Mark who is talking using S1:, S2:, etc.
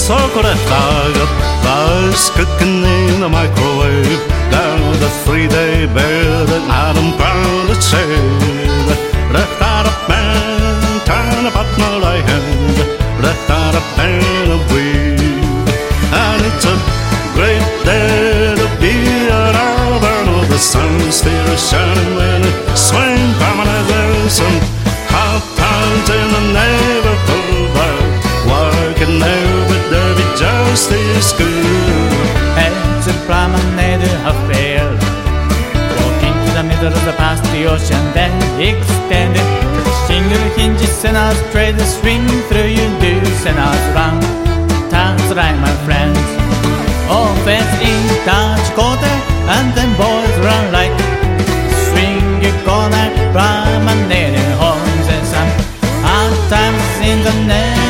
S1: chocolate dog, rice cooking in the microwave. Got a 3-day bed and I'm proud to say left out a man, turn about my right hand, left out a pan of weed. And it's a great day to be at Alabama. The sun's still shining when it swings by my nose. Some hot times in the neighborhood, but working there with Derby just as good.
S2: It's a promenade of fair, walking to the middle of the past the ocean, then extended. Single hinges and I'll straight the swing through your do's and I'll round. Times right, my friends. Offense in touch quarter, and then boys run like swing your corner, promenade horns and some hard times in the net.